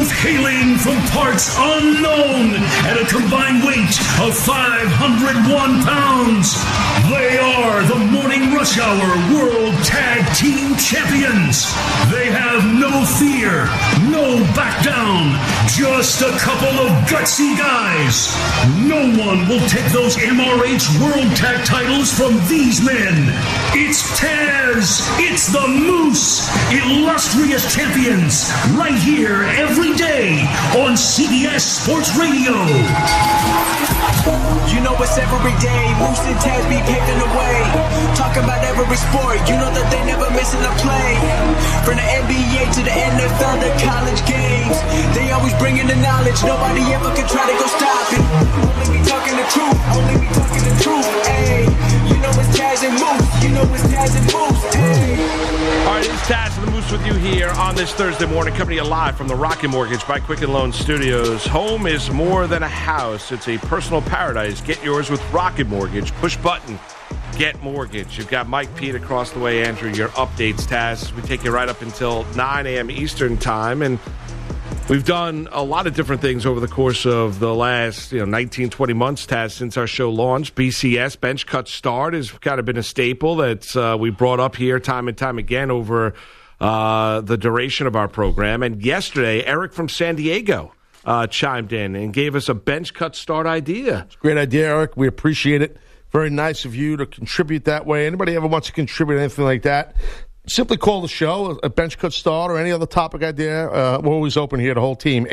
Both hailing from parts unknown at a combined weight of 501 pounds. They are the Morning Rush Hour World Tag Team Champions. They have no fear, no back down, just a couple of gutsy guys. No one will take those MRH World Tag titles from these men. It's Taz, it's the Moose, illustrious champions, right here every day on CBS Sports Radio. You know it's every day, Moose and Taz be paving the way. Talking about every sport, you know that they never missing a play. From the NBA to the NFL, the college games, they always bringing the knowledge, nobody ever can try to go stop it. Only me talking the truth, only me talking the truth, ayy. You know it's Taz and Moose, you know it's Taz and Moose, ayy. All right, it's Taz and the Moose with you here on this Thursday morning, coming to you live from the Rocket Mortgage by Quicken Loan Studios. Home is more than a house. It's a personal paradise. Get yours with Rocket Mortgage. Push button, get mortgage. You've got Mike Pete across the way, Andrew. Your updates, Taz. We take you right up until 9 a.m. Eastern time, and we've done a lot of different things over the course of the last 19, 20 months, Taz, since our show launched. BCS, Bench Cut Start, has kind of been a staple that we brought up here time and time again over the duration of our program. And yesterday, Eric from San Diego chimed in and gave us a Bench Cut Start idea. It's a great idea, Eric. We appreciate it. Very nice of you to contribute that way. Anybody ever wants to contribute anything like that, simply call the show, a Bench Cut Start, or any other topic idea. We're always open here, the whole team.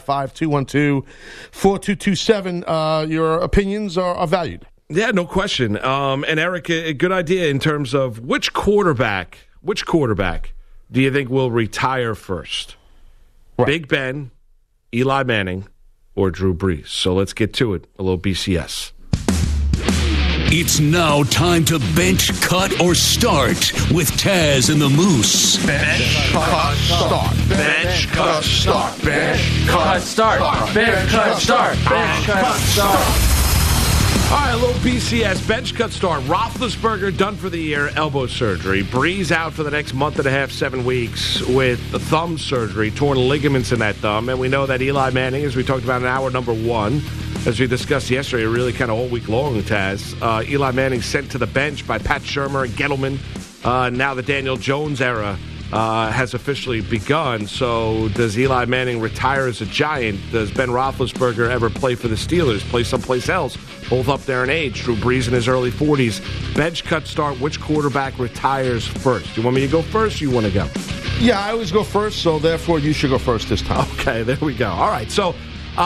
855-212-4227. Your opinions are valued. Yeah, no question. And Eric, a good idea in terms of which quarterback do you think will retire first? Right. Big Ben, Eli Manning, or Drew Brees? So let's get to it. A little BCS. It's now time to bench, cut, or start with Taz and the Moose. Bench, cut, start. Bench, cut, start. Bench, cut, start. Bench, cut, start. Bench, cut, start. All right, a little BCS. Bench cut start. Roethlisberger done for the year, elbow surgery. Breeze out for the next month and a half, 7 weeks with thumb surgery, torn ligaments in that thumb. And we know that Eli Manning, as we talked about in hour number 1, as we discussed yesterday, really kind of all week long, Taz. Eli Manning sent to the bench by Pat Shurmur and Gettleman. Now the Daniel Jones era has officially begun. So does Eli Manning retire as a Giant? Does Ben Roethlisberger ever play for the Steelers, play someplace else? Both up there in age. Drew Brees in his early 40s. Bench cut start. Which quarterback retires first? You want me to go first or you want to go? Yeah, I always go first, so therefore you should go first this time. Okay, there we go. All right, so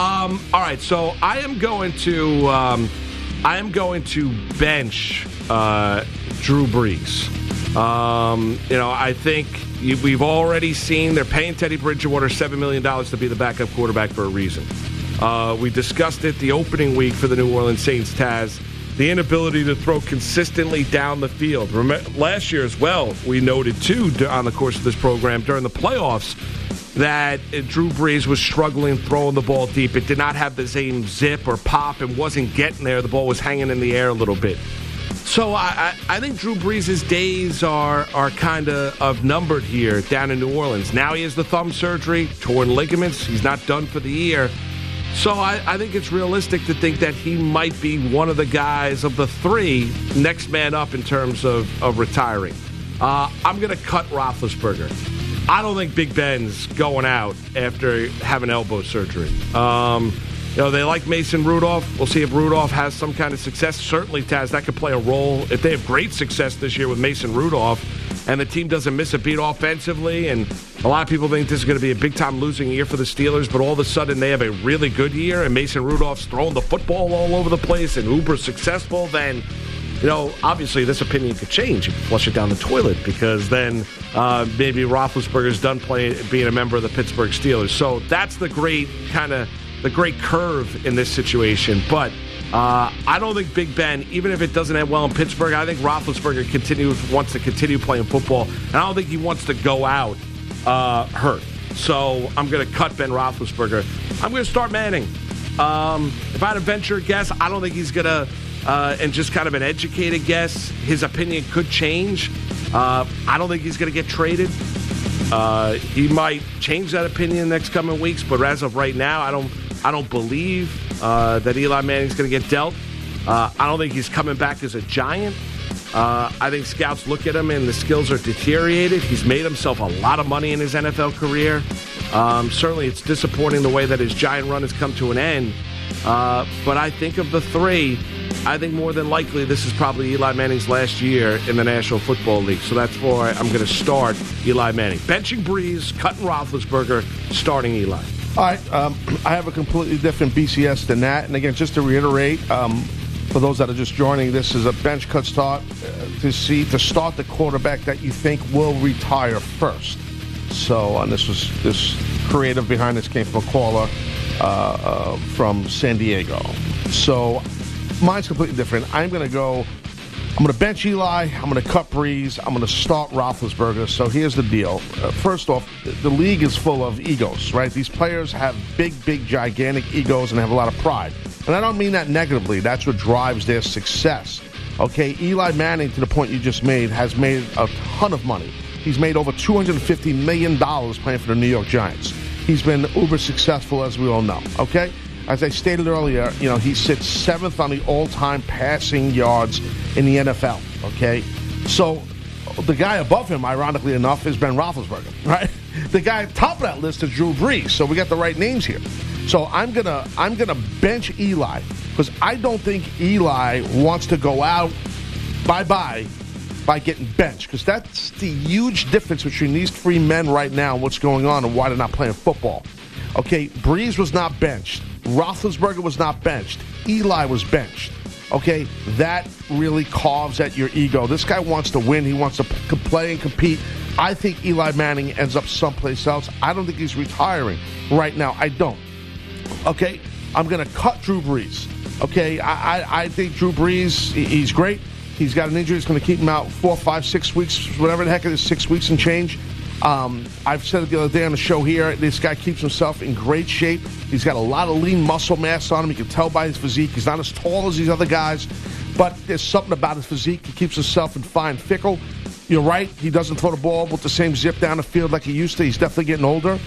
I am going to bench Drew Brees. I think we've already seen they're paying Teddy Bridgewater $7 million to be the backup quarterback for a reason. We discussed it the opening week for the New Orleans Saints, Taz. The inability to throw consistently down the field. Last year as well, we noted too on the course of this program during the playoffs that Drew Brees was struggling throwing the ball deep. It did not have the same zip or pop and wasn't getting there. The ball was hanging in the air a little bit. So I think Drew Brees' days are kind of numbered here down in New Orleans. Now he has the thumb surgery, torn ligaments. He's not done for the year. So I think it's realistic to think that he might be one of the guys of the three next man up in terms of retiring. I'm going to cut Roethlisberger. I don't think Big Ben's going out after having elbow surgery. They like Mason Rudolph. We'll see if Rudolph has some kind of success. Certainly, Taz, that could play a role. If they have great success this year with Mason Rudolph and the team doesn't miss a beat offensively, and a lot of people think this is going to be a big-time losing year for the Steelers, but all of a sudden they have a really good year and Mason Rudolph's throwing the football all over the place and uber successful, then obviously this opinion could change. You can flush it down the toilet because then maybe Roethlisberger's done being a member of the Pittsburgh Steelers. So that's the great curve in this situation. But I don't think Big Ben, even if it doesn't end well in Pittsburgh, I think Roethlisberger wants to continue playing football. And I don't think he wants to go out hurt. So I'm going to cut Ben Roethlisberger. I'm going to start Manning. If I had a venture guess, I don't think he's going to, and just kind of an educated guess, his opinion could change. I don't think he's going to get traded. He might change that opinion in the next coming weeks, but as of right now, I don't believe that Eli Manning's going to get dealt. I don't think he's coming back as a Giant. I think scouts look at him and the skills are deteriorated. He's made himself a lot of money in his NFL career. Certainly it's disappointing the way that his Giant run has come to an end. But I think of the three, I think more than likely this is probably Eli Manning's last year in the National Football League. So that's why I'm going to start Eli Manning. Benching Brees, cutting Roethlisberger, starting Eli. All right, I have a completely different BCS than that. And again, just to reiterate, for those that are just joining, this is a bench cut start to start the quarterback that you think will retire first. So, and this creative behind this came from a caller from San Diego. So, mine's completely different. I'm going to bench Eli, I'm going to cut Brees, I'm going to start Roethlisberger. So here's the deal. First off, the league is full of egos, right? These players have big, gigantic egos and have a lot of pride. And I don't mean that negatively. That's what drives their success. Okay, Eli Manning, to the point you just made, has made a ton of money. He's made over $250 million playing for the New York Giants. He's been uber successful, as we all know, okay? As I stated earlier, he sits 7th on the all-time passing yards in the NFL, okay? So the guy above him, ironically enough, is Ben Roethlisberger, right? The guy at the top of that list is Drew Brees, so we got the right names here. So I'm gonna bench Eli because I don't think Eli wants to go out bye-bye by getting benched, because that's the huge difference between these three men right now and what's going on and why they're not playing football. Okay, Brees was not benched. Roethlisberger was not benched. Eli was benched. Okay, that really carves at your ego. This guy wants to win. He wants to play and compete. I think Eli Manning ends up someplace else. I don't think he's retiring right now. I don't. Okay, I'm going to cut Drew Brees. Okay, I think Drew Brees, he's great. He's got an injury that's going to keep him out 4, 5, 6 weeks, whatever the heck it is, 6 weeks and change. I've said it the other day on the show here, this guy keeps himself in great shape. He's got a lot of lean muscle mass on him. You can tell by his physique. He's not as tall as these other guys, but there's something about his physique. He keeps himself in fine fickle. You're right, he doesn't throw the ball with the same zip down the field like he used to. He's definitely getting older.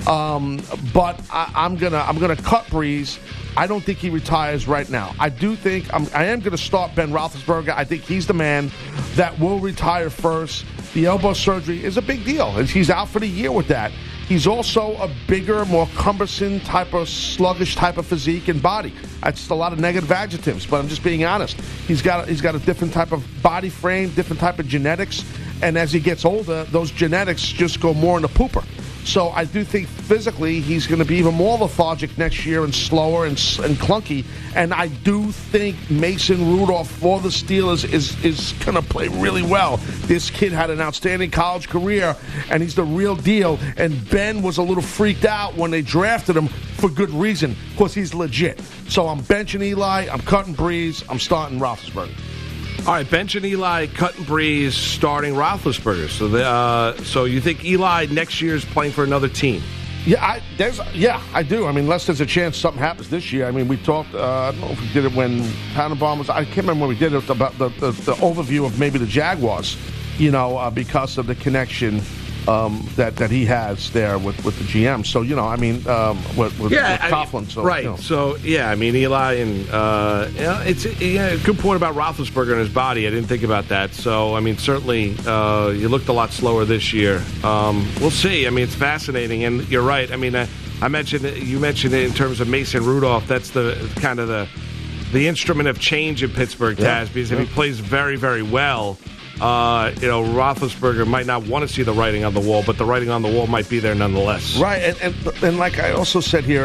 But I'm gonna cut Brees. I don't think he retires right now. I am going to start Ben Roethlisberger. I think he's the man that will retire first. The elbow surgery is a big deal. He's out for the year with that. He's also a bigger, more cumbersome type of sluggish type of physique and body. That's a lot of negative adjectives, but I'm just being honest. He's got a different type of body frame, different type of genetics, and as he gets older, those genetics just go more in the pooper. So I do think physically he's going to be even more lethargic next year and slower and clunky. And I do think Mason Rudolph for the Steelers is going to play really well. This kid had an outstanding college career, and he's the real deal. And Ben was a little freaked out when they drafted him for good reason, because he's legit. So I'm benching Eli, I'm cutting Brees, I'm starting Roethlisberger. All right, benching Eli, cutting Brees, starting Roethlisberger. So you think Eli next year is playing for another team? Yeah, I do. I mean, unless there's a chance something happens this year. I mean, we talked, I don't know if we did it when Tannenbaum was, I can't remember when we did it, about the overview of maybe the Jaguars, because of the connection that he has there with the GM. So, with Coughlin. So, right. So, I mean, Eli and, it's a good point about Roethlisberger and his body. I didn't think about that. So, I mean, certainly you looked a lot slower this year. We'll see. I mean, it's fascinating. And you're right. I mean, you mentioned it in terms of Mason Rudolph. That's the kind of the instrument of change in Pittsburgh, Taz, because if he plays very, very well, Roethlisberger might not want to see the writing on the wall, but the writing on the wall might be there nonetheless. Right, and like I also said here,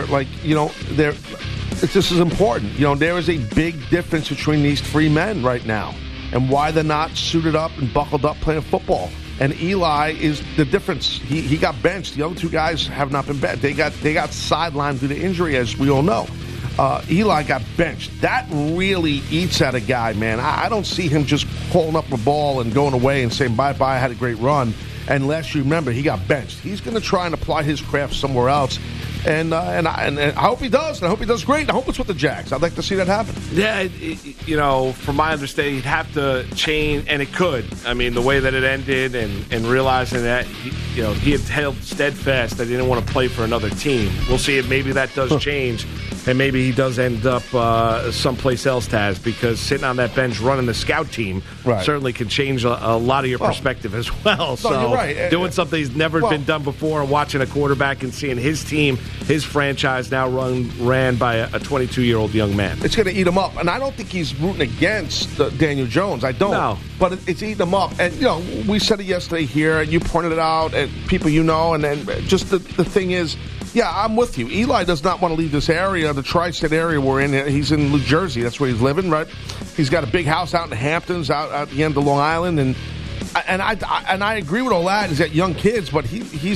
this is important. There is a big difference between these three men right now, and why they're not suited up and buckled up playing football. And Eli is the difference. He got benched. The other two guys have not been benched. They got sidelined due to injury, as we all know. Eli got benched. That really eats at a guy, man. I don't see him just pulling up the ball and going away and saying, bye-bye, I had a great run, unless you remember he got benched. He's going to try and apply his craft somewhere else. And I hope he does. And I hope he does great. And I hope it's with the Jags. I'd like to see that happen. Yeah, from my understanding, he'd have to change, and it could. I mean, the way that it ended, and realizing that he had held steadfast that he didn't want to play for another team. We'll see if maybe that does change, and maybe he does end up someplace else, Taz, because sitting on that bench running the scout team certainly can change a lot of your perspective as well. So you're right. Doing something he's never been done before, and watching a quarterback and seeing his team, his franchise now ran by a 22-year-old young man. It's going to eat him up. And I don't think he's rooting against Daniel Jones. I don't. No. But it's eating him up. And, we said it yesterday here, and you pointed it out, and people and then just the thing is, yeah, I'm with you. Eli does not want to leave this area, the tri-state area we're in. He's in New Jersey. That's where he's living, right? He's got a big house out in the Hamptons, out at the end of Long Island. And I agree with all that. He's got young kids, but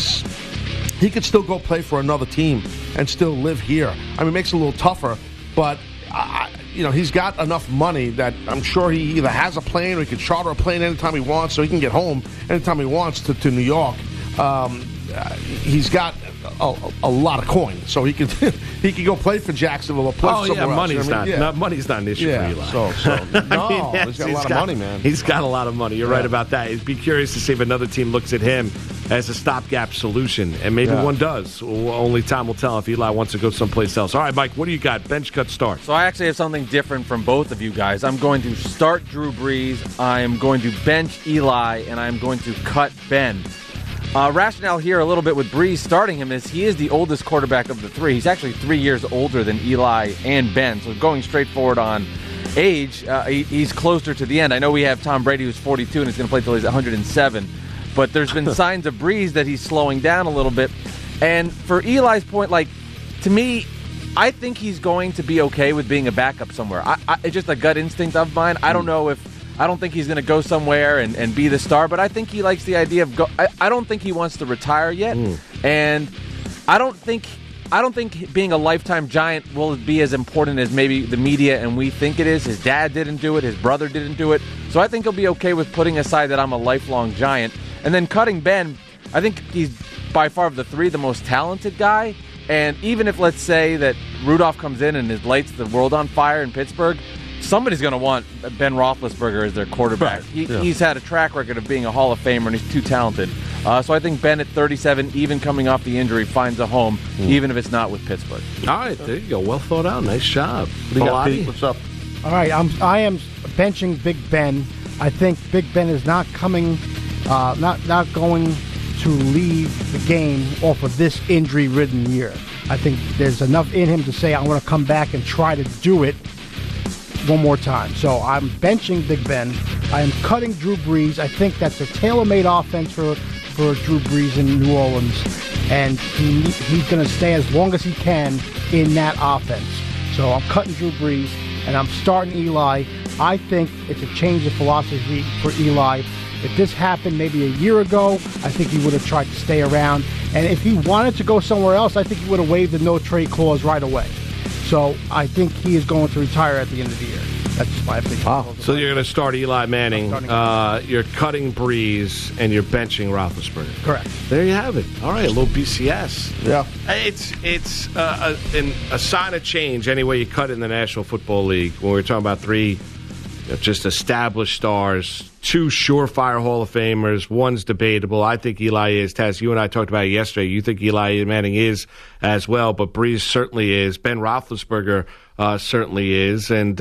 he could still go play for another team and still live here. I mean, it makes it a little tougher, but he's got enough money that I'm sure he either has a plane or he can charter a plane anytime he wants, so he can get home anytime he wants to New York. He's got a lot of coin, so he could go play for Jacksonville or play somewhere else. Money's not an issue for Eli. So he's got a lot of money, man. He's got a lot of money. You're right about that. He'd be curious to see if another team looks at him as a stopgap solution, and maybe one does. Only time will tell if Eli wants to go someplace else. All right, Mike, what do you got? Bench cut start. So I actually have something different from both of you guys. I'm going to start Drew Brees, I'm going to bench Eli, and I'm going to cut Ben. Rationale here a little bit with Brees starting him is he is the oldest quarterback of the three. He's actually 3 years older than Eli and Ben. So going straight forward on age, he's closer to the end. I know we have Tom Brady who's 42 and he's going to play until he's 107. But there's been signs of Brees that he's slowing down a little bit. And for Eli's point, to me, I think he's going to be okay with being a backup somewhere. It's just a gut instinct of mine. I don't think he's going to go somewhere and be the star, but I think he likes the idea of I don't think he wants to retire yet, and I don't think being a lifetime Giant will be as important as maybe the media and we think it is. His dad didn't do it. His brother didn't do it. So I think he'll be okay with putting aside that I'm a lifelong Giant. And then cutting Ben, I think he's by far of the three the most talented guy. And even if, let's say, that Rudolph comes in and lights the world on fire in Pittsburgh, somebody's going to want Ben Roethlisberger as their quarterback. He's had a track record of being a Hall of Famer, and he's too talented. So I think Ben at 37, even coming off the injury, finds a home, even if it's not with Pittsburgh. All right, there you go. Well thought out. Nice job. What do you got, Pete? What's up? All right, I am benching Big Ben. I think Big Ben is not coming, not going to leave the game off of this injury-ridden year. I think there's enough in him to say, I want to come back and try to do it one more time. So I'm benching Big Ben. I am cutting Drew Brees. I think that's a tailor-made offense for Drew Brees in New Orleans, and he's going to stay as long as he can in that offense. So I'm cutting Drew Brees, and I'm starting Eli. I think it's a change of philosophy for Eli. If this happened maybe a year ago, I think he would have tried to stay around. And if he wanted to go somewhere else, I think he would have waived the no-trade clause right away. So I think he is going to retire at the end of the year. That's my opinion. Wow. So you're going to start Eli Manning. You're cutting Brees, and you're benching Roethlisberger. Correct. There you have it. All right, a little BCS. Yeah. It's a sign of change any way you cut it in the National Football League. When we're talking about three just established stars, two surefire Hall of Famers, one's debatable. I think Eli is. Taz, you and I talked about it yesterday. You think Eli Manning is as well, but Brees certainly is. Ben Roethlisberger certainly is. And,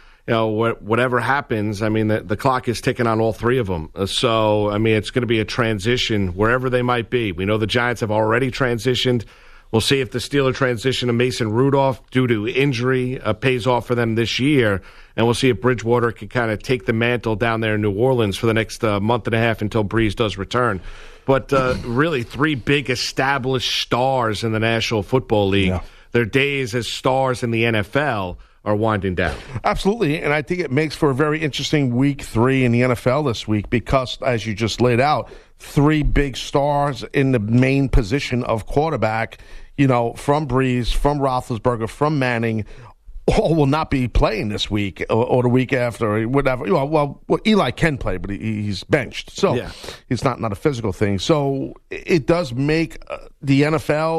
whatever happens, I mean, the clock is ticking on all three of them. So, I mean, it's going to be a transition wherever they might be. We know the Giants have already transitioned. We'll see if the Steeler transition to Mason Rudolph due to injury pays off for them this year. And we'll see if Bridgewater can kind of take the mantle down there in New Orleans for the next month and a half until Brees does return. But really, three big established stars in the National Football League. Yeah. Their days as stars in the NFL are winding down. Absolutely, and I think it makes for a very interesting week 3 in the NFL this week because, as you just laid out, three big stars in the main position of quarterback, from Brees, from Roethlisberger, from Manning, all will not be playing this week or the week after or whatever. Well, Eli can play, but he's benched. So It's not a physical thing. So it does make the NFL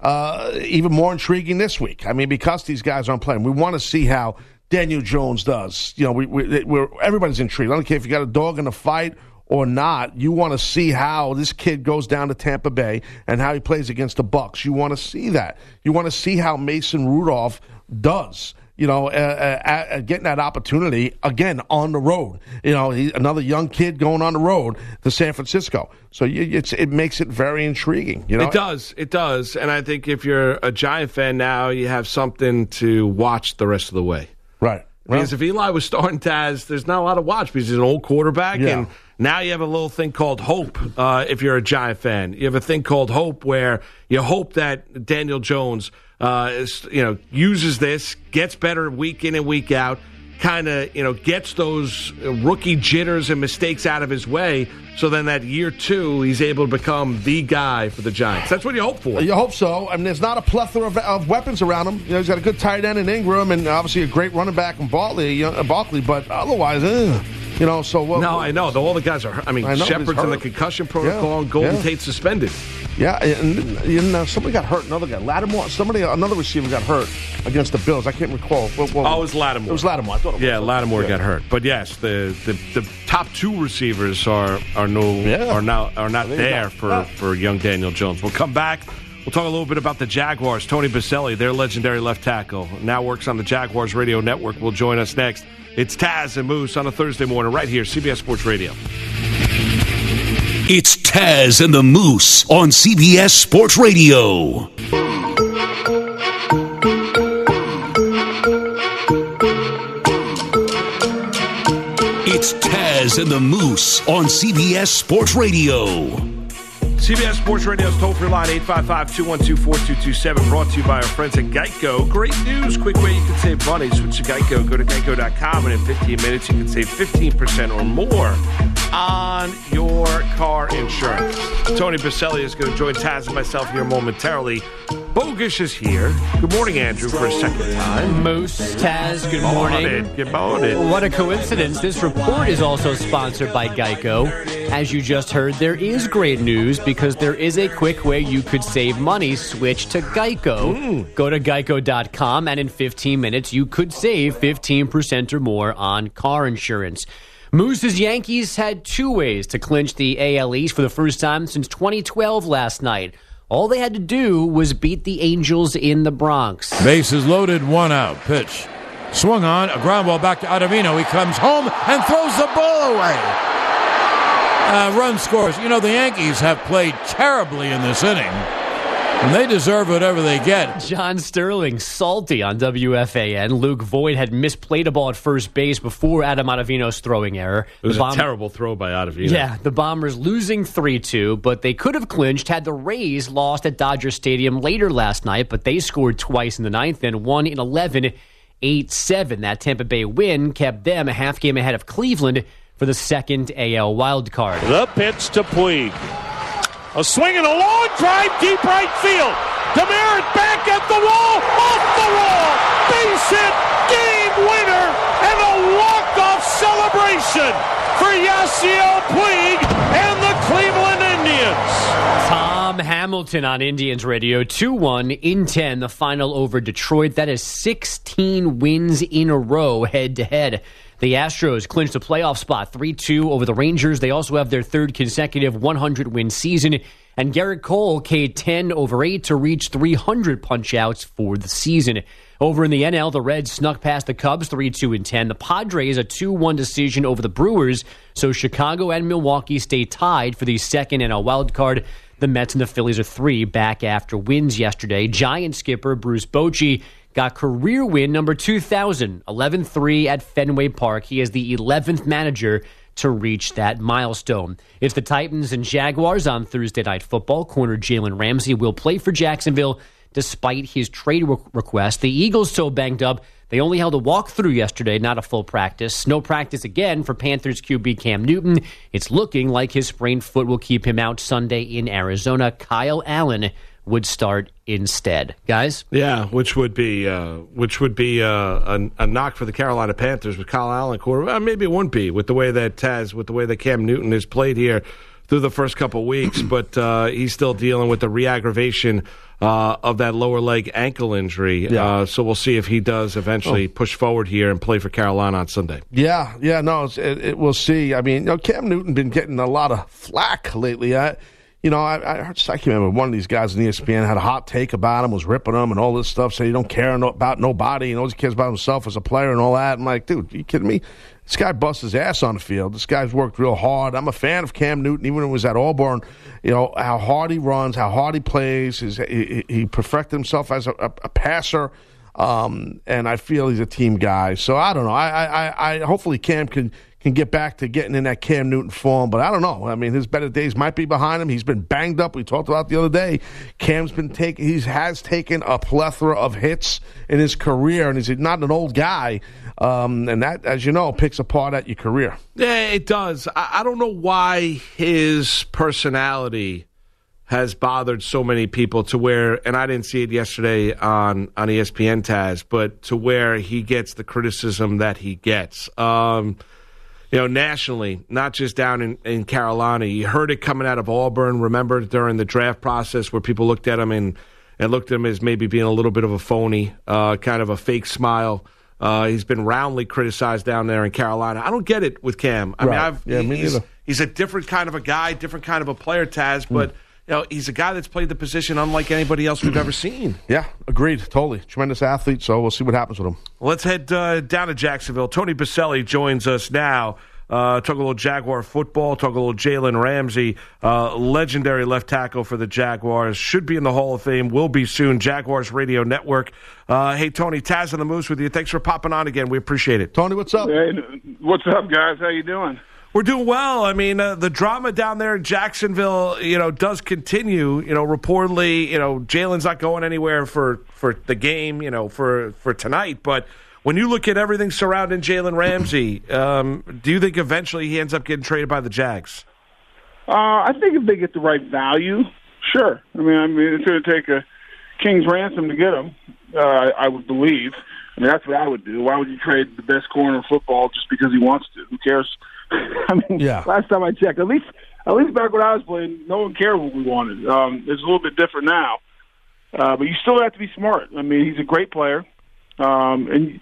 even more intriguing this week. I mean, because these guys aren't playing, we want to see how Daniel Jones does. You know, everybody's intrigued. I don't care if you got a dog in the fight or not. You want to see how this kid goes down to Tampa Bay and how he plays against the Bucs. You want to see that. You want to see how Mason Rudolph does. You know, getting that opportunity again on the road. You know, another young kid going on the road to San Francisco. So it makes it very intriguing. You know, it does. And I think if you're a Giant fan now, you have something to watch the rest of the way. Right. Because if Eli was starting Taz, there's not a lot to watch because he's an old quarterback. Yeah. And now you have a little thing called hope if you're a Giant fan. You have a thing called hope where you hope that Daniel Jones uses this, gets better week in and week out, kind of, gets those rookie jitters and mistakes out of his way. So then that year 2, he's able to become the guy for the Giants. That's what you hope for. You hope so. I mean, there's not a plethora of weapons around him. You know, he's got a good tight end in Ingram and obviously a great running back in Barkley, but otherwise, so... No, I know. All the guys are hurt. I mean, Shepard's in the concussion protocol and Golden Tate's suspended. Yeah, and somebody got hurt. Another guy, Lattimore. Another receiver got hurt against the Bills. I can't recall. It was Lattimore. It was Lattimore. I thought it was. Yeah, Lattimore got hurt. But yes, the top 2 receivers are not there for young Daniel Jones. We'll come back. We'll talk a little bit about the Jaguars. Tony Baselli, their legendary left tackle, now works on the Jaguars Radio Network, will join us next. It's Taz and Moose on a Thursday morning right here, CBS Sports Radio. It's Taz and the Moose on CBS Sports Radio. It's Taz and the Moose on CBS Sports Radio. CBS Sports Radio's toll-free line, 855-212-4227, brought to you by our friends at Geico. Great news, quick way you can save money. Switch to Geico. Go to geico.com, and in 15 minutes you can save 15% or more on your car insurance. Tony Baselli is going to join Taz and myself here momentarily. Bogusch is here. Good morning, Andrew, for a second time. Moose, Taz, good morning. Good morning. What a coincidence. This report is also sponsored by Geico. As you just heard, there is great news because there is a quick way you could save money. Switch to Geico. Go to geico.com, and in 15 minutes, you could save 15% or more on car insurance. Moose's Yankees had 2 ways to clinch the AL East for the first time since 2012 last night. All they had to do was beat the Angels in the Bronx. Bases loaded, 1 out. Pitch. Swung on, a ground ball back to Ottavino. He comes home and throws the ball away. Run scores. You know, the Yankees have played terribly in this inning, and they deserve whatever they get. John Sterling salty on WFAN. Luke Voigt had misplayed a ball at first base before Adam Ottavino's throwing error. It was a terrible throw by Ottavino. Yeah, the Bombers losing 3-2, but they could have clinched had the Rays lost at Dodger Stadium later last night, but they scored twice in the ninth and won in 11, 8-7. That Tampa Bay win kept them a half game ahead of Cleveland for the second AL wildcard. The pitch to Puig. A swing and a long drive, deep right field. Demeritte back at the wall, off the wall, base hit, game winner, and a walk-off celebration for Yasiel Puig and the Cleveland Indians. Tom Hamilton on Indians Radio, 2-1 in 10, the final over Detroit. That is 16 wins in a row head-to-head. The Astros clinched a playoff spot 3-2 over the Rangers. They also have their 3rd consecutive 100-win season. And Garrett Cole K'd 10/8 to reach 300 punch-outs for the season. Over in the NL, the Reds snuck past the Cubs 3-2 in 10. The Padres a 2-1 decision over the Brewers. So Chicago and Milwaukee stay tied for the second NL wildcard. The Mets and the Phillies are 3 back after wins yesterday. Giant skipper Bruce Bochy got career win number 2,000, 11-3 at Fenway Park. He is the 11th manager to reach that milestone. It's the Titans and Jaguars on Thursday Night Football. Corner Jalen Ramsey will play for Jacksonville despite his trade request. The Eagles so banged up, they only held a walkthrough yesterday, not a full practice. No practice again for Panthers QB Cam Newton. It's looking like his sprained foot will keep him out Sunday in Arizona. Kyle Allen would start instead. Guys? Yeah, which would be a knock for the Carolina Panthers with Kyle Allen quarterback. Maybe it wouldn't be with the way that Cam Newton has played here through the first couple weeks, but he's still dealing with the re-aggravation of that lower leg ankle injury. Yeah. So we'll see if he does eventually push forward here and play for Carolina on Sunday. Yeah, no, we'll see. I mean, Cam Newton been getting a lot of flack lately. I can't remember, one of these guys on ESPN had a hot take about him, was ripping him and all this stuff, saying he don't care about nobody, he always cares about himself as a player and all that. I'm like, dude, are you kidding me? This guy busts his ass on the field. This guy's worked real hard. I'm a fan of Cam Newton, even when he was at Auburn. How hard he runs, how hard he plays. He perfected himself as a passer, and I feel he's a team guy. So I don't know. I hopefully Cam can get back to getting in that Cam Newton form, but I don't know. I mean, his better days might be behind him. He's been banged up. We talked about the other day. Cam's been has taken a plethora of hits in his career, and he's not an old guy. And that, as you know, picks apart at your career. Yeah, it does. I don't know why his personality has bothered so many people to where, and I didn't see it yesterday on ESPN, Taz, but to where he gets the criticism that he gets. Nationally, not just down in Carolina. You heard it coming out of Auburn, remember, during the draft process where people looked at him and looked at him as maybe being a little bit of a phony, kind of a fake smile. He's been roundly criticized down there in Carolina. I don't get it with Cam. I mean, he's a different kind of a guy, different kind of a player, Taz, but he's a guy that's played the position unlike anybody else we've ever seen. Yeah, agreed, totally. Tremendous athlete, so we'll see what happens with him. Let's head down to Jacksonville. Tony Baselli joins us now. Talk a little Jaguar football, talk a little Jalen Ramsey, legendary left tackle for the Jaguars. Should be in the Hall of Fame, will be soon. Jaguars Radio Network. Hey, Tony, Taz and the Moose with you. Thanks for popping on again. We appreciate it. Tony, what's up? Hey, what's up, guys? How you doing? We're doing well. I mean, the drama down there in Jacksonville, does continue. Reportedly, Jalen's not going anywhere for the game, for tonight, but when you look at everything surrounding Jalen Ramsey, do you think eventually he ends up getting traded by the Jags? I think if they get the right value, sure. I mean, it's going to take a king's ransom to get him, I would believe. I mean, that's what I would do. Why would you trade the best corner in football just because he wants to? Who cares? I mean, Last time I checked, at least back when I was playing, no one cared what we wanted. It's a little bit different now. But you still have to be smart. I mean, he's a great player. And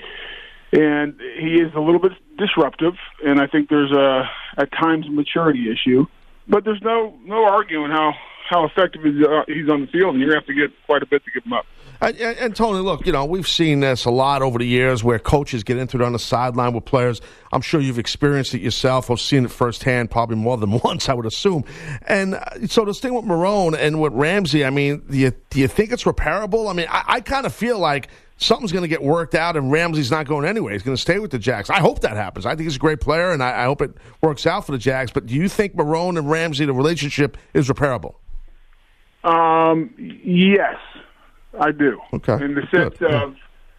he is a little bit disruptive, and I think there's at times a maturity issue. But there's no arguing how effective he's on the field, and you're going to have to get quite a bit to give him up. And Tony, look, we've seen this a lot over the years where coaches get into it on the sideline with players. I'm sure you've experienced it yourself. I've seen it firsthand probably more than once, I would assume. And so this thing with Marrone and with Ramsey, I mean, do you think it's repairable? I mean, I kind of feel like something's going to get worked out and Ramsey's not going anywhere. He's going to stay with the Jags. I hope that happens. I think he's a great player, and I hope it works out for the Jags. But do you think Marrone and Ramsey, the relationship, is repairable? Yes, I do. Okay. In the sense of,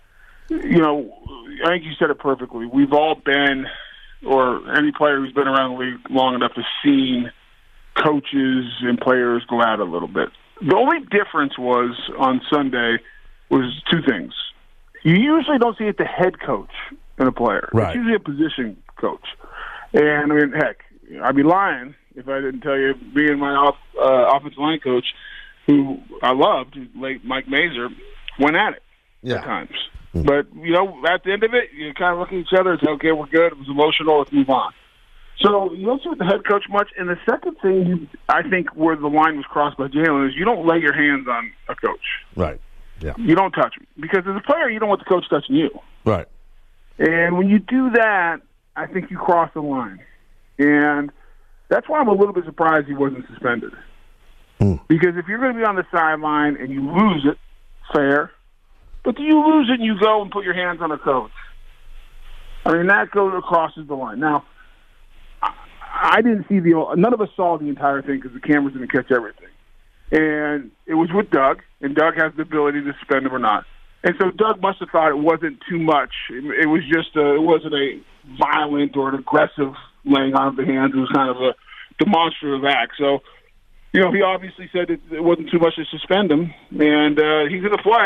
I think you said it perfectly. We've all been, or any player who's been around the league long enough has seen coaches and players go out a little bit. The only difference was on Sunday was two things. You usually don't see it the head coach in a player. Right. It's usually a position coach. And, I mean, heck, I'd be lying if I didn't tell you, being my offensive line coach, who I loved, late Mike Mazer, went at it at times. Mm-hmm. But, at the end of it, you kind of look at each other and say, okay, we're good. It was emotional. Let's move on. So you don't see with the head coach much. And the second thing, I think, where the line was crossed by Jalen is you don't lay your hands on a coach. Right. Yeah. You don't touch him. Because as a player, you don't want the coach touching you. Right. And when you do that, I think you cross the line. And that's why I'm a little bit surprised he wasn't suspended. Because if you're going to be on the sideline and you lose it, fair. But do you lose it and you go and put your hands on a coach? I mean, that crosses the line. Now, I didn't see none of us saw the entire thing because the cameras didn't catch everything. And it was with Doug, and Doug has the ability to suspend him or not. And so Doug must have thought it wasn't too much. It was just it wasn't a violent or an aggressive laying on of the hands. It was kind of a demonstrative act. So, he obviously said it wasn't too much to suspend him, and he's going to play.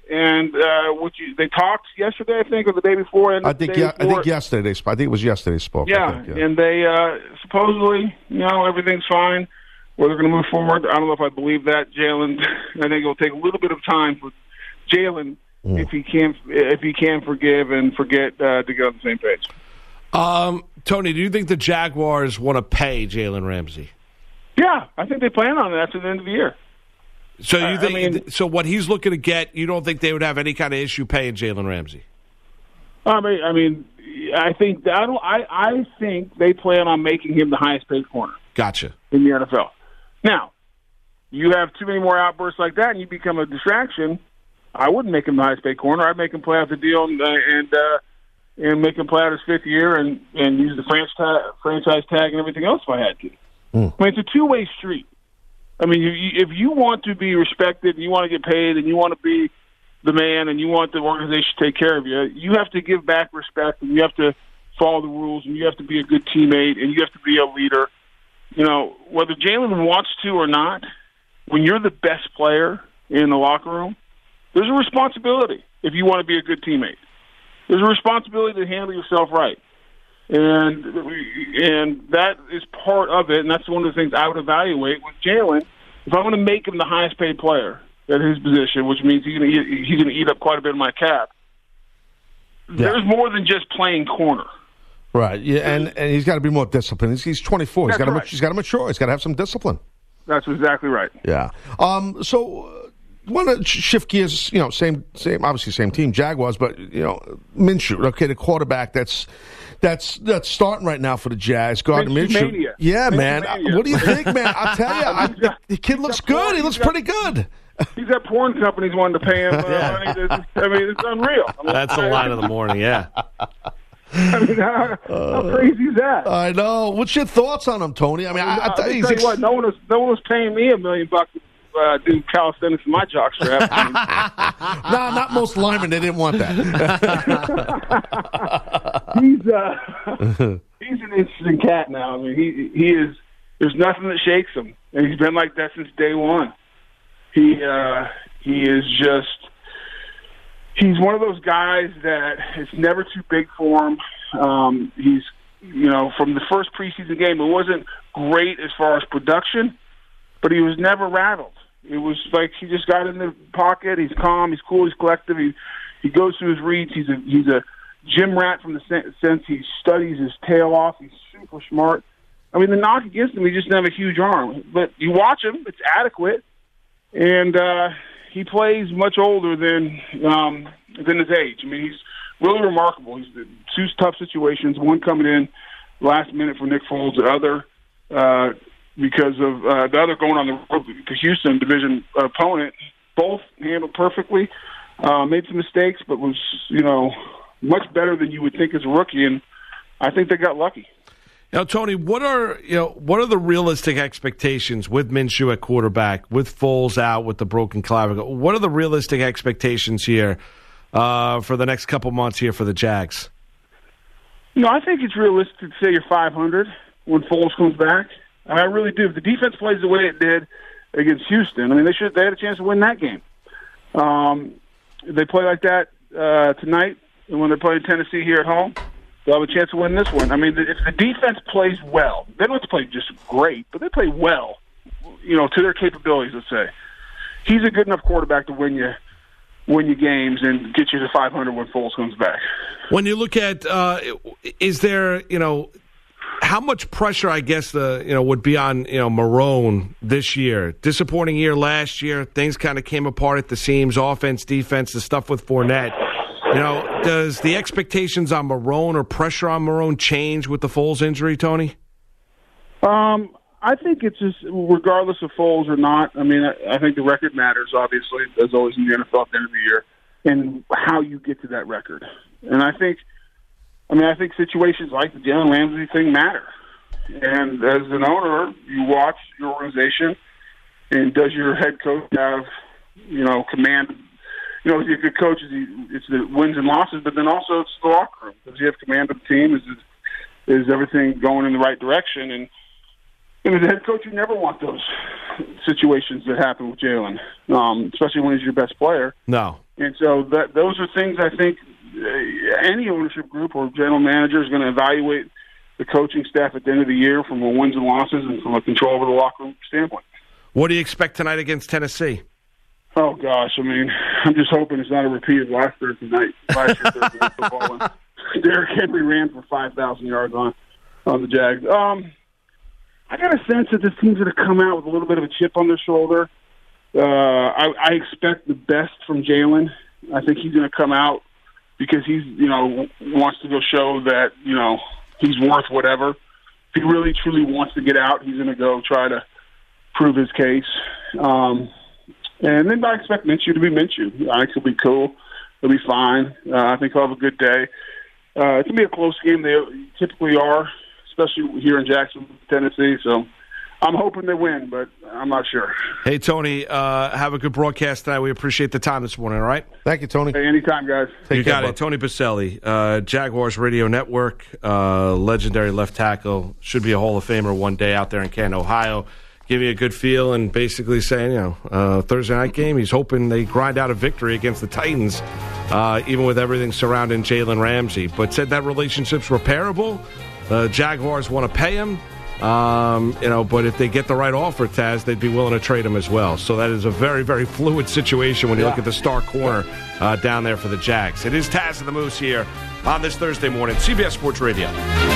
and they talked yesterday, I think, or the day before. I think yesterday. I think it was yesterday they spoke. Yeah, and they supposedly, everything's fine. Well, they're going to move forward. I don't know if I believe that. Jalen, I think it'll take a little bit of time for Jalen if he can forgive and forget to get on the same page. Tony, do you think the Jaguars want to pay Jalen Ramsey? Yeah, I think they plan on that to the end of the year. So you think so? What he's looking to get, you don't think they would have any kind of issue paying Jalen Ramsey? I think they plan on making him the highest paid corner. Gotcha. In the NFL. Now, you have too many more outbursts like that, and you become a distraction. I wouldn't make him the highest paid corner. I'd make him play out the deal and make him play out his fifth year and use the franchise tag and everything else if I had to. I mean, it's a two-way street. I mean, if you want to be respected and you want to get paid and you want to be the man and you want the organization to take care of you, you have to give back respect and you have to follow the rules and you have to be a good teammate and you have to be a leader. Whether Jalen wants to or not, when you're the best player in the locker room, there's a responsibility if you want to be a good teammate. There's a responsibility to handle yourself right. And that is part of it, and that's one of the things I would evaluate with Jalen. If I want to make him the highest paid player at his position, which means he's going to eat up quite a bit of my cap, there's more than just playing corner. Right, yeah, and he's got to be more disciplined. He's 24. He's got to mature. He's got to have some discipline. That's exactly right. Yeah. So want to shift gears? Same, obviously same team, Jaguars, but Minshew. Okay, the quarterback that's starting right now for the Jags. Gardner Minshew. Mania. Yeah, man. Mania. What do you think, man? I'll tell you, the kid looks good. He looks pretty good. He's got porn companies wanting to pay him money. I mean, it's unreal. That's the line of the morning, yeah. I mean, how crazy is that? I know. What's your thoughts on him, Tony? I mean, I tell you what, no one was paying me $1 million to do calisthenics in my jockstrap. No, not most linemen. They didn't want that. He's an interesting cat now. I mean, he is. There's nothing that shakes him, and he's been like that since day one. He is just. He's one of those guys that it's never too big for him. He's, from the first preseason game, it wasn't great as far as production, but he was never rattled. It was like he just got in the pocket. He's calm. He's cool. He's collective. He goes through his reads. He's a gym rat from the sense he studies his tail off. He's super smart. I mean, the knock against him, he just doesn't have a huge arm. But you watch him; it's adequate, and he plays much older than his age. I mean, he's really remarkable. He's two tough situations, one coming in last minute for Nick Foles, the other because of the other going on the road to Houston, division opponent. Both handled perfectly, made some mistakes, but was, much better than you would think as a rookie, and I think they got lucky. Tony, what are the realistic expectations with Minshew at quarterback, with Foles out with the broken clavicle? What are the realistic expectations here for the next couple months here for the Jags? I think it's realistic to say you're 500 when Foles comes back. I really do. If the defense plays the way it did against Houston, I mean, they had a chance to win that game. If they play like that tonight, and when they're playing Tennessee here at home, they'll have a chance to win this one. I mean, if the defense plays well, they don't have to play just great, but they play well, to their capabilities, let's say. He's a good enough quarterback to win you games and get you to 500 when Foles comes back. When you look at, is there, how much pressure, I guess, would be on, Marrone this year? Disappointing year last year. Things kind of came apart at the seams, offense, defense, the stuff with Fournette. Does the expectations on Marrone or pressure on Marrone change with the Foles injury, Tony? I think it's just regardless of Foles or not. I mean, I think the record matters, obviously, as always in the NFL at the end of the year, and how you get to that record. And I think situations like the Jalen Ramsey thing matter. And as an owner, you watch your organization, and does your head coach have, command? Is he a good coach? It's the wins and losses, but then also it's the locker room. Does he have command of the team? Is everything going in the right direction? And as a head coach, you never want those situations that happen with Jalen, especially when he's your best player. No. And so those are things I think any ownership group or general manager is going to evaluate the coaching staff at the end of the year from a wins and losses and from a control over the locker room standpoint. What do you expect tonight against Tennessee? Oh, gosh. I mean, I'm just hoping it's not a repeat of last year's Thursday night football when Derrick Henry ran for 5,000 yards on the Jags. I got a sense that this team's going to come out with a little bit of a chip on their shoulder. I expect the best from Jalen. I think he's going to come out because he's, wants to go show that, he's worth whatever. If he really, truly wants to get out, he's going to go try to prove his case. And then I expect Minshew to be Minshew. I think he'll be cool. He'll be fine. I think he'll have a good day. It can be a close game. They typically are, especially here in Jacksonville, Tennessee. So I'm hoping they win, but I'm not sure. Hey, Tony, have a good broadcast tonight. We appreciate the time this morning, all right? Thank you, Tony. Hey, anytime, guys. You got it. Tony Baselli, Jaguars Radio Network, legendary left tackle. Should be a Hall of Famer one day out there in Canton, Ohio. Give you a good feel and basically saying, Thursday night game, he's hoping they grind out a victory against the Titans, even with everything surrounding Jalen Ramsey. But said that relationship's repairable. Jaguars want to pay him, but if they get the right offer, Taz, they'd be willing to trade him as well. So that is a very, very fluid situation when you look at the star corner down there for the Jags. It is Taz and the Moose here on this Thursday morning, CBS Sports Radio.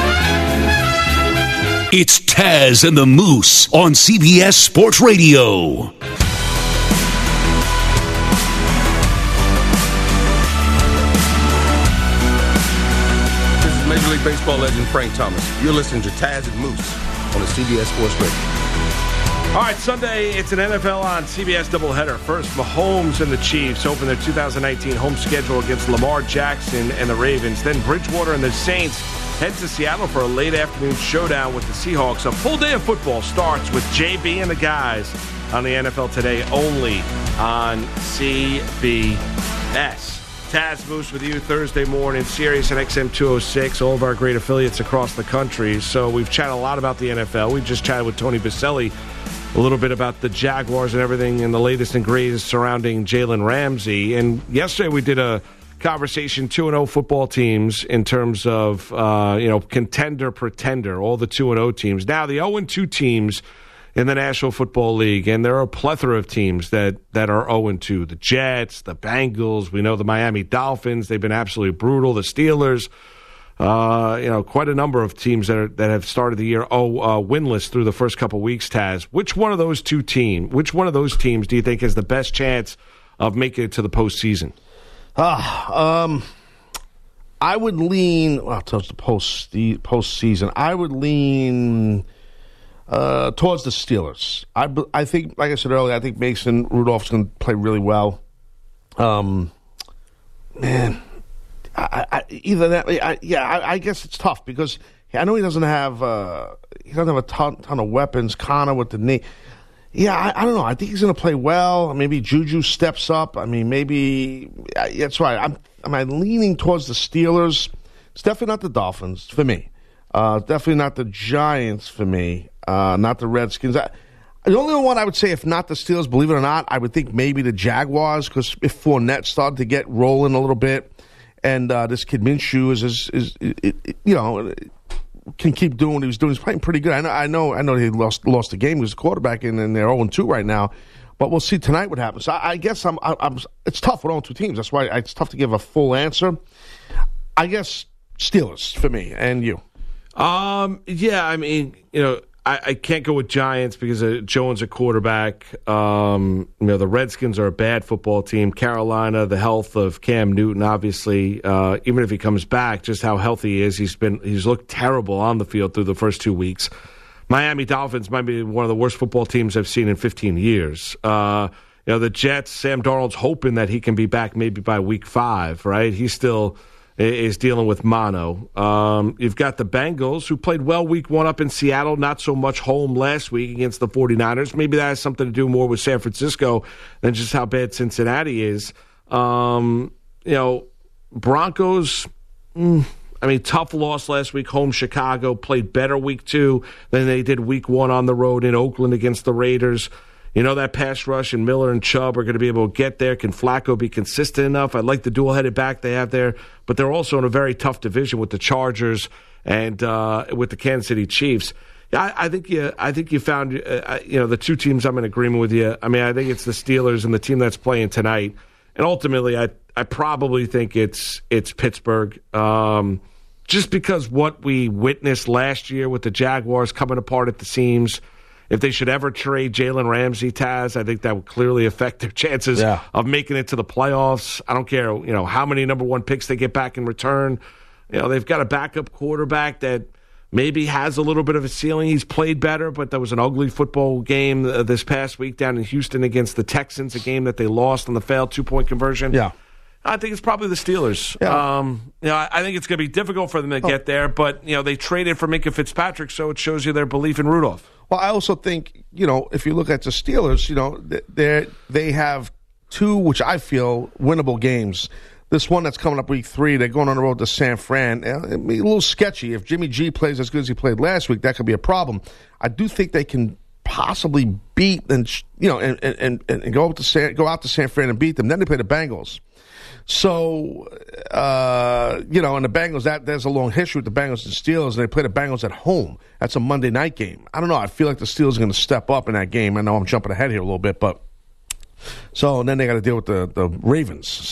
It's Taz and the Moose on CBS Sports Radio. This is Major League Baseball legend Frank Thomas. You're listening to Taz and Moose on the CBS Sports Radio. All right, Sunday, it's an NFL on CBS doubleheader. First, Mahomes and the Chiefs open their 2019 home schedule against Lamar Jackson and the Ravens. Then Bridgewater and the Saints head to Seattle for a late afternoon showdown with the Seahawks. A full day of football starts with JB and the guys on the NFL Today only on CBS. Taz Moose with you Thursday morning, Sirius and XM 206, all of our great affiliates across the country. So we've chatted a lot about the NFL. We just chatted with Tony Baselli a little bit about the Jaguars and everything and the latest and greatest surrounding Jalen Ramsey. And yesterday we did a conversation, 2-0 football teams in terms of, contender, pretender, all the 2-0 teams. Now, the 0-2 teams in the National Football League, and there are a plethora of teams that are 0-2. The Jets, the Bengals, we know the Miami Dolphins, they've been absolutely brutal. The Steelers, quite a number of teams that have started the year winless through the first couple weeks, Taz. Which one of those those teams do you think has the best chance of making it to the postseason? I would lean towards the postseason. I would lean towards the Steelers. I think, like I said earlier, I think Mason Rudolph's going to play really well. I guess it's tough because I know he doesn't have a ton of weapons. Connor with the knee. Yeah, I don't know. I think he's going to play well. Maybe Juju steps up. I mean, maybe that's right. Am I leaning towards the Steelers? It's definitely not the Dolphins for me. Definitely not the Giants for me. Not the Redskins. The only one I would say, if not the Steelers, believe it or not, I would think maybe the Jaguars, because if Fournette started to get rolling a little bit, and this kid Minshew can keep doing what he was doing. He's playing pretty good. I know he lost the game. He was the quarterback, and they're 0-2 right now. But we'll see tonight what happens. So I guess it's tough with 0-2 teams. That's why it's tough to give a full answer. I guess Steelers for me, and you. I can't go with Giants because Jones a quarterback. The Redskins are a bad football team. Carolina, the health of Cam Newton, obviously, even if he comes back, just how healthy he is. He's looked terrible on the field through the first 2 weeks. Miami Dolphins might be one of the worst football teams I've seen in 15 years. The Jets, Sam Darnold's hoping that he can be back maybe by week 5, right? He still is dealing with mono. You've got the Bengals, who played well week 1 up in Seattle, not so much home last week against the 49ers. Maybe that has something to do more with San Francisco than just how bad Cincinnati is. Broncos, tough loss last week, home Chicago, played better week 2 than they did week 1 on the road in Oakland against the Raiders. You know that pass rush and Miller and Chubb are going to be able to get there. Can Flacco be consistent enough? I like the dual-headed back they have there, but they're also in a very tough division with the Chargers and with the Kansas City Chiefs. Yeah, I think you found the two teams I'm in agreement with you. I mean, I think it's the Steelers and the team that's playing tonight, and ultimately, I probably think it's Pittsburgh. Just because what we witnessed last year with the Jaguars coming apart at the seams. If they should ever trade Jalen Ramsey, Taz, I think that would clearly affect their chances of making it to the playoffs. I don't care, how many number 1 picks they get back in return. They've got a backup quarterback that maybe has a little bit of a ceiling. He's played better, but there was an ugly football game this past week down in Houston against the Texans, a game that they lost on the failed 2-point conversion. Yeah. I think it's probably the Steelers. Yeah. I think it's going to be difficult for them to get there, but they traded for Minka Fitzpatrick, so it shows you their belief in Rudolph. Well, I also think, if you look at the Steelers, they have 2, which I feel, winnable games. This one that's coming up week 3, they're going on the road to San Fran. It'd be a little sketchy. If Jimmy G plays as good as he played last week, that could be a problem. I do think they can possibly beat and go out to San Fran and beat them. Then they play the Bengals. So, and the Bengals, there's a long history with the Bengals and Steelers, and they play the Bengals at home. That's a Monday night game. I don't know. I feel like the Steelers are going to step up in that game. I know I'm jumping ahead here a little bit, but so and then they got to deal with the Ravens.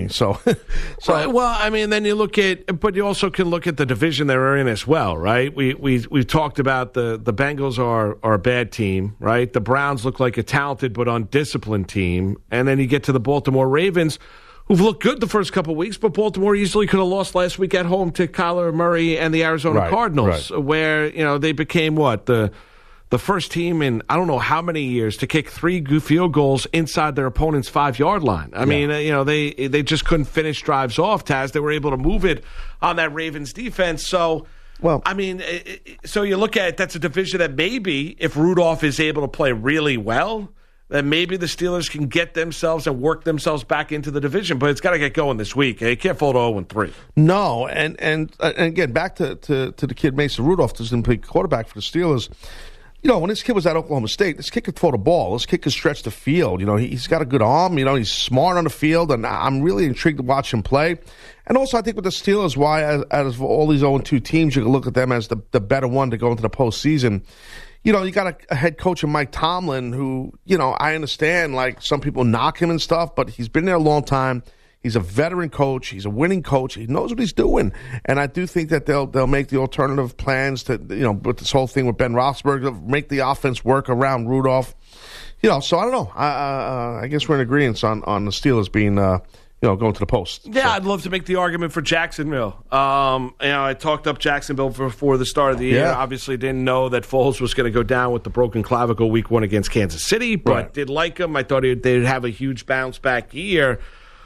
Then you look at, but you also can look at the division they're in as well, right? We've talked about the Bengals are a bad team, right? The Browns look like a talented but undisciplined team, and then you get to the Baltimore Ravens, who've looked good the first couple of weeks, but Baltimore easily could have lost last week at home to Kyler Murray and the Arizona Cardinals, where they became the first team in I don't know how many years to kick 3 field goals inside their opponent's 5-yard line. I mean, they just couldn't finish drives off. Taz, they were able to move it on that Ravens defense. So. Well, so you look at it, that's a division that maybe if Rudolph is able to play really well, then maybe the Steelers can get themselves and work themselves back into the division. But it's got to get going this week. You can't fall to 0-3. No, and again, back to the kid Mason Rudolph, who's going to play quarterback for the Steelers. When this kid was at Oklahoma State, this kid could throw the ball. This kid could stretch the field. He's got a good arm. He's smart on the field, and I'm really intrigued to watch him play. And also, I think with the Steelers, why out of all these 0-2 teams, you can look at them as the better one to go into the postseason. You got a head coach in Mike Tomlin who, I understand, like, some people knock him and stuff, but he's been there a long time. He's a veteran coach. He's a winning coach. He knows what he's doing. And I do think that they'll make the alternative plans to, with this whole thing with Ben Roethlisberger, make the offense work around Rudolph. So I don't know. I guess we're in agreement on the Steelers being going to the post. Yeah, I'd love to make the argument for Jacksonville. I talked up Jacksonville before the start of the year. Obviously didn't know that Foles was going to go down with the broken clavicle week 1 against Kansas City, but did like him. I thought they'd have a huge bounce-back year.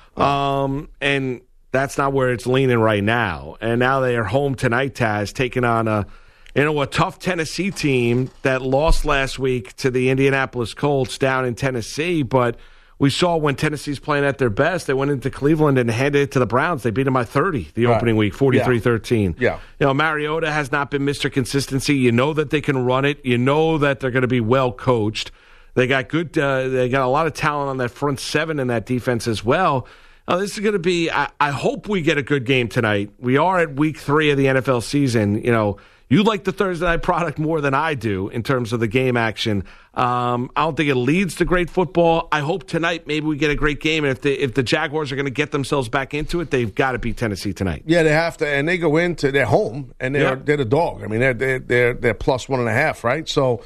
And that's not where it's leaning right now. And now they are home tonight, Taz, taking on a tough Tennessee team that lost last week to the Indianapolis Colts down in Tennessee, but we saw when Tennessee's playing at their best, they went into Cleveland and handed it to the Browns. They beat them by 30 the opening week, 43-13. Yeah. Mariota has not been Mr. Consistency. You know that they can run it. You know that they're going to be well coached. They got good. They got a lot of talent on that front 7 in that defense as well. This is going to be. I hope we get a good game tonight. We are at week 3 of the NFL season. You like the Thursday night product more than I do in terms of the game action. I don't think it leads to great football. I hope tonight maybe we get a great game. And if the Jaguars are going to get themselves back into it, they've got to beat Tennessee tonight. Yeah, they have to, and they go into their home and they're the dog. I mean, they're plus 1.5, right? So,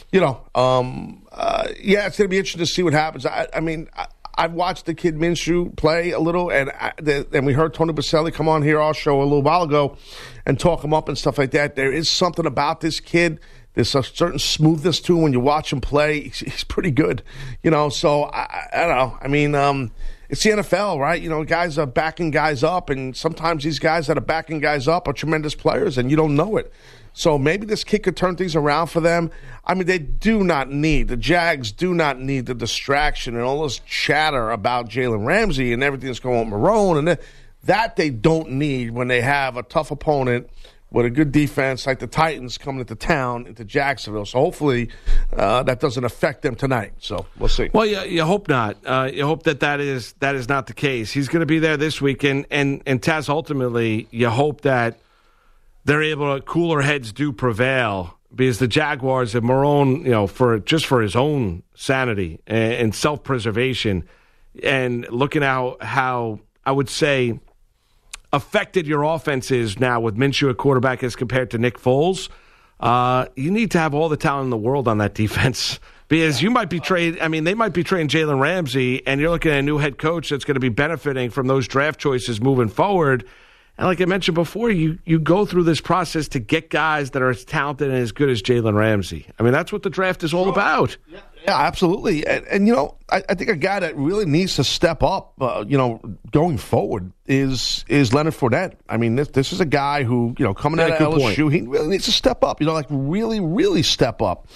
it's going to be interesting to see what happens. I've watched the kid Minshew play a little, and we heard Tony Baselli come on here our show a little while ago and talk him up and stuff like that. There is something about this kid. There's a certain smoothness to him when you watch him play. He's pretty good, So I don't know. I mean, it's the NFL, right? Guys are backing guys up, and sometimes these guys that are backing guys up are tremendous players, and you don't know it. So maybe this kid could turn things around for them. I mean, the Jags do not need the distraction and all this chatter about Jalen Ramsey and everything that's going on with Marone. And That they don't need when they have a tough opponent with a good defense like the Titans coming into town, into Jacksonville. So hopefully that doesn't affect them tonight. So we'll see. Well, you hope not. You hope that is not the case. He's going to be there this week, and Taz, ultimately, you hope that they're able to, cooler heads do prevail, because the Jaguars and Marrone, for his own sanity and self-preservation, and looking at how I would say affected your offense is now with Minshew at quarterback as compared to Nick Foles, you need to have all the talent in the world on that defense, because you might be trading. I mean, they might be trading Jalen Ramsey, and you're looking at a new head coach that's going to be benefiting from those draft choices moving forward. And like I mentioned before, you go through this process to get guys that are as talented and as good as Jalen Ramsey. I mean, that's what the draft is all about. Yeah, absolutely. And I think a guy that really needs to step up, going forward is Leonard Fournette. I mean, this is a guy who, coming out of LSU, he really needs to step up, really, really step up.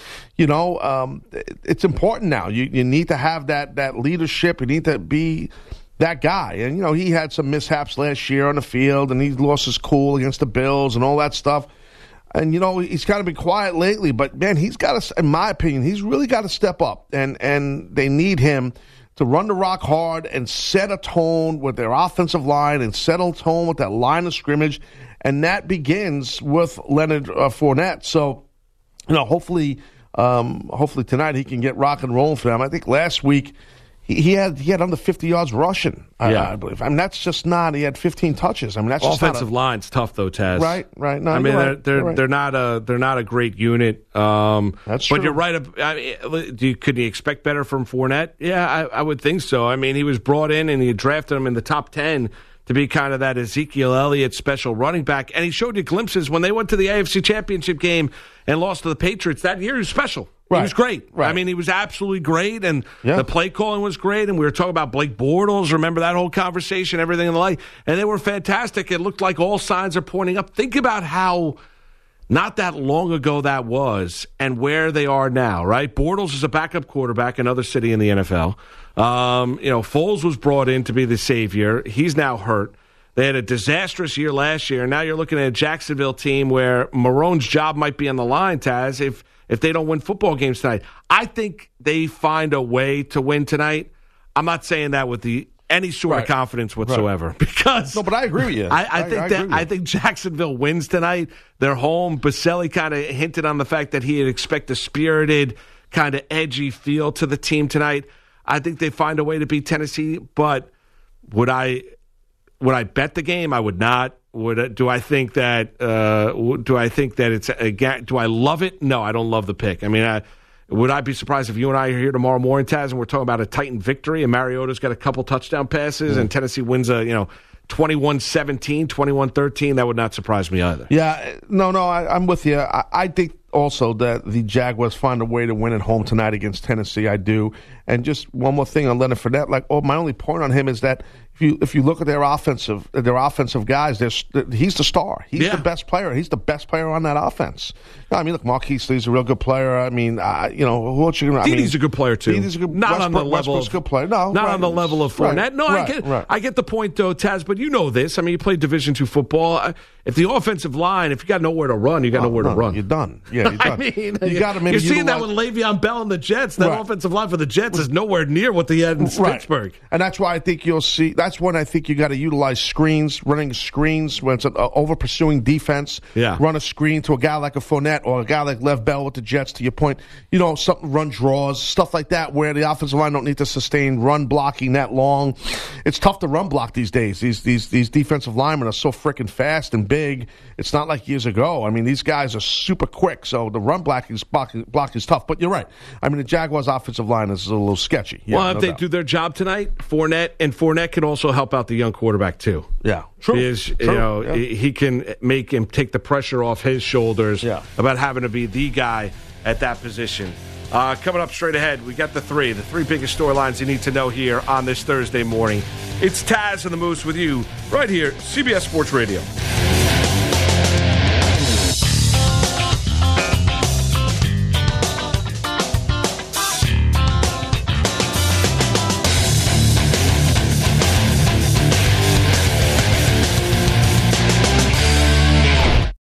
It's important now. You need to have that leadership. You need to be that guy. And, he had some mishaps last year on the field, and he lost his cool against the Bills and all that stuff. And, he's kind of been quiet lately, but, man, he's got to, in my opinion, he's really got to step up. And they need him to run the rock hard and set a tone with their offensive line and set a tone with that line of scrimmage. And that begins with Leonard Fournette. So, hopefully tonight he can get rock and roll for them. I think last week he had under 50 yards rushing, I believe. I mean, that's just not. He had 15 touches. I mean, that's just offensive line's tough though, Taz. Right. No, I mean, right. they're not a great unit. That's true. But you're right. Could you expect better from Fournette? Yeah, I would think so. I mean, he was brought in and you drafted him in the top 10 to be kind of that Ezekiel Elliott special running back, and he showed you glimpses when they went to the AFC Championship game and lost to the Patriots that year. He was special. He was great. Right. I mean, he was absolutely great, and the play calling was great, and we were talking about Blake Bortles. Remember that whole conversation, everything and the like, and they were fantastic. It looked like all signs are pointing up. Think about how not that long ago that was and where they are now, right? Bortles is a backup quarterback, another city in the NFL. Foles was brought in to be the savior. He's now hurt. They had a disastrous year last year, and now you're looking at a Jacksonville team where Marrone's job might be on the line, Taz, if they don't win football games tonight. I think they find a way to win tonight. I'm not saying that with any sort of confidence whatsoever, because no, but I agree with you. I think Jacksonville wins tonight. They're home. Baselli kind of hinted on the fact that he'd expect a spirited, kind of edgy feel to the team tonight. I think they find a way to beat Tennessee, but would I bet the game? I would not. Do I think that it's again? Do I love it? No, I don't love the pick. I mean, would I be surprised if you and I are here tomorrow morning, Taz, and we're talking about a Titan victory, and Mariota's got a couple touchdown passes, and Tennessee wins 21-17, 21-13? That would not surprise me either. Yeah, no, I'm with you. I think also that the Jaguars find a way to win at home tonight against Tennessee. I do. And just one more thing on Leonard Fournette. My only point on him is that if you look at their offensive guys, he's the star. He's the best player. He's the best player on that offense. I mean, look, Marquise Lee's a real good player. I mean, who else you going to? Dede's a good player too. Dede's a good, not on the level of good player. No, not on the level of Fournette. No, I get the point though, Taz. But you know this. I mean, you played Division II football. If the offensive line, if you got nowhere to run, you got nowhere to run. You're done. Yeah, you're done. I mean, you got to maybe you're seeing that with Le'Veon Bell and the Jets. That offensive line for the Jets is nowhere near what they had in Pittsburgh. And that's why I think you'll see. That's when I think you got to utilize screens, running screens when it's an over pursuing defense. Yeah. Run a screen to a guy like a Fournette or a guy like Lev Bell with the Jets. To your point, something run draws, stuff like that, where the offensive line don't need to sustain run blocking that long. It's tough to run block these days. These defensive linemen are so freaking fast and big. It's not like years ago. I mean, these guys are super quick, so the run block is tough. But you're right. I mean, the Jaguars' offensive line is a little sketchy. Yeah, well, if they do their job tonight, Fournette can also help out the young quarterback too. Yeah, true. Because he can make him take the pressure off his shoulders about having to be the guy at that position. Coming up straight ahead, we got the three biggest storylines you need to know here on this Thursday morning. It's Taz and the Moose with you right here, CBS Sports Radio.